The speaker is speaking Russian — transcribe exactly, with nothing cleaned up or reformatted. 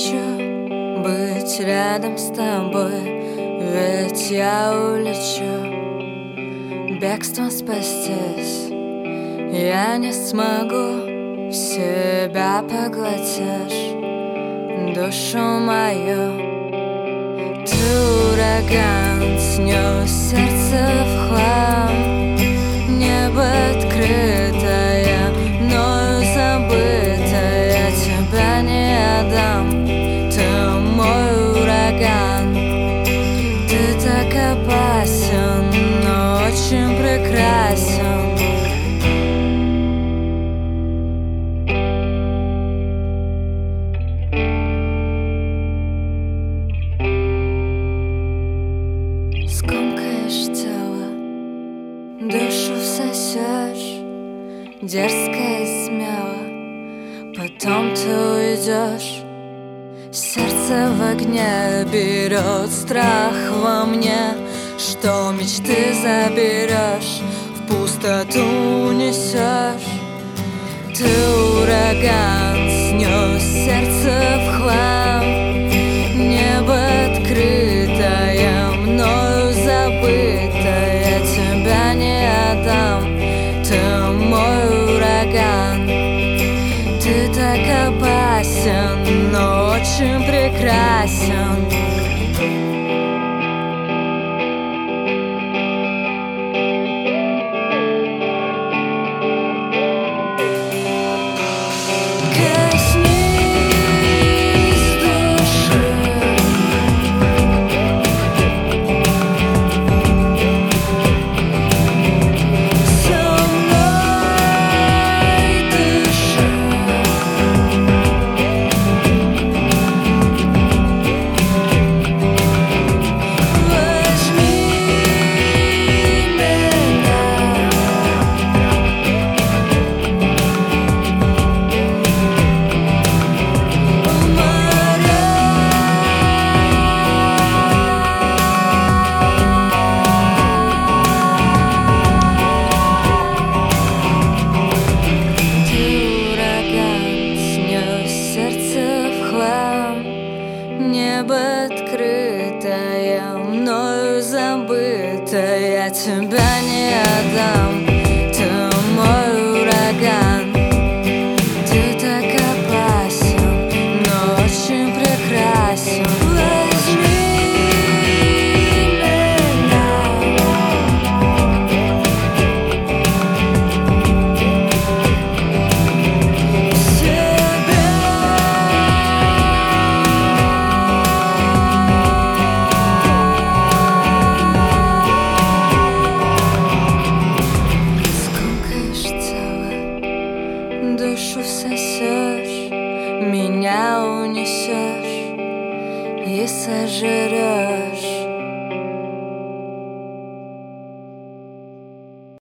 хочу быть рядом с тобой, ведь я улечу бегством спастись. Я не смогу, в себя поглотишь душу мою. Ты ураган, снес сердце в хлам. Небо открытое, мною забытое, тебя не отдам. Ты мой ураган, ты так опасен, но очень прекрасен. Скомкаешь тело, душу всосешь, дерзко и смело, потом ты уйдешь. Сердце в огне берет страх во мне, что мечты заберешь, в пустоту унесешь. Ты ураган, снес сердце в хлам. Небо открытое, мною забытое, тебя не отдам. Ты мой ураган, ты так опасен, но очень прекрасен. Небо открытое, мною забытое, я тебя не отдам. Ты мой ураган, ты так опасен, но очень прекрасен. Душу всосешь, меня унесешь и сожрешь.